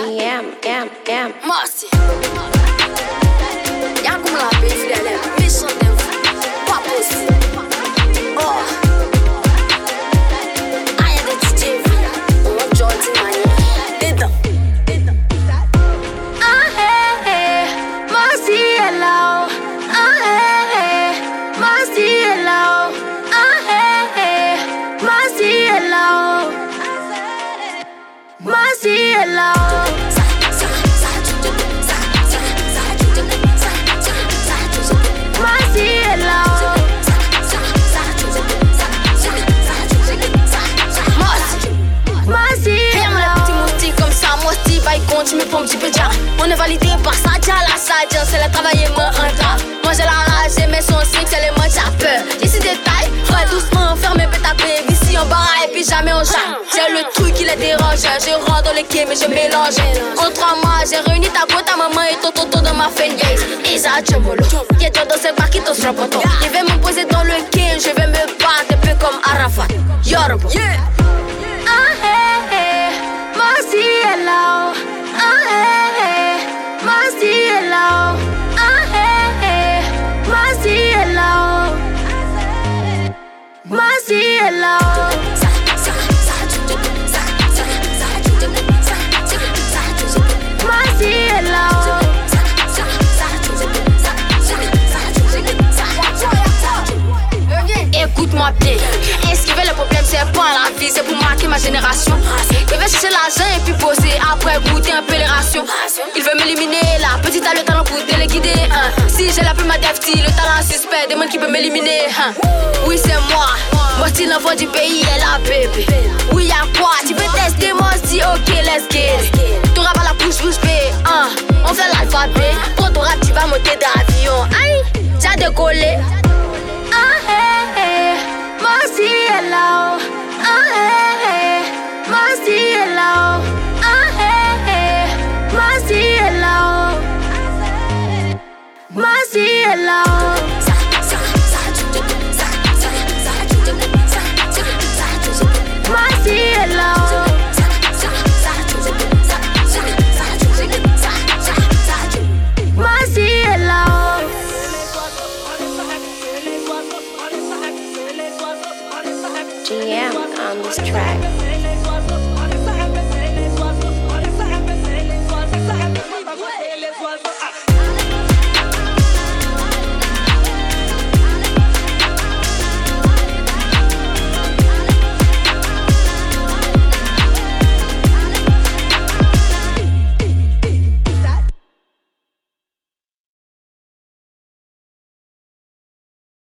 Marcy. Y'a comme la paix, fidèle, méchant d'info, pas possible. Oh. Aïe, des DJ, on joue du manier. Dedans. Ah, hey, hey, Marcy, hello. Ah, hey, hey, Marcy, hello. Ah, hey, hey, Marcy, hello. Marcy, hello. Tu me prends un petit peu déjà. On est validé par Sadia, la Sadia, c'est la travailler moi rentable. Moi j'ai la rage, j'ai mes sons sick, c'est les mots j'ai peur. Ici détail, ouais doucement, fermez ta baby. Ici on barre et puis jamais on chante. J'ai le truc qui les dérange, je rentre dans le game mais je mélange. En 3 mois, j'ai réuni ta go, ta maman et ton tonton dans ma fanbase. Isa Djembolo, qui est dans cette barque qui te sera poton. Je vais me poser dans le game, je vais me battre un peu comme Arafat. Yoruba. Ah hey hey, Marcy hello. Ah hey hey, Marcy hello. Ah hey hey, Marcy hello. Marcy hello. Marcy hello. Écoute-moi bien. Esquiver le problème, c'est pas la vie, c'est pour marquer ma génération. Il veut chercher l'argent et puis poser, après goûter un peu les rations. Il veut m'éliminer, la petite a le talent pour téléguider. Si j'ai la plume à Defty, le talent suspect, des qui peut m'éliminer. Oui, c'est moi, mon style l'enfant du pays est la bébé. Oui, y'a quoi, tu veux tester mon style, ok, let's get it. Tu rappes à la bouche B, on fait l'alphabet. Quand tu rappes, tu vas monter d'avion. Aïe, t'as décollé. Ah hey hey, Marcy hello. Ah hey hey, Marcy hello. Ah hey hey, Marcy hello. Marcy hello. Marcy hello. Marcy hello. GM on this track.